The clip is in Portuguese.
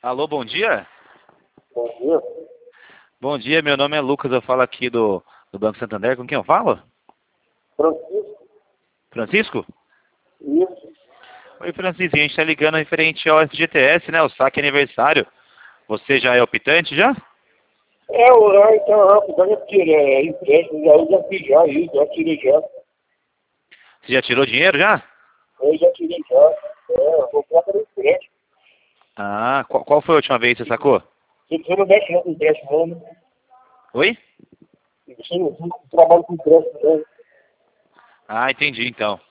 Alô, bom dia? Bom dia. Bom dia, meu nome é Lucas, eu falo aqui do Banco Santander. Com quem eu falo? Francisco, Francisco? isso. Oi, Francisco, a gente está ligando referente ao FGTS, né? O saque aniversário. Você já é optante já? Então, eu tirei empréstimo, aí já tirei já. Você já tirou dinheiro já? Eu já tirei já. Eu vou comprar pelo empréstimo. Ah, qual foi a última vez que você sacou? Você não mexe com empréstimo, não, né? Oi? Você não trabalha com empréstimo, não. Ah, entendi então.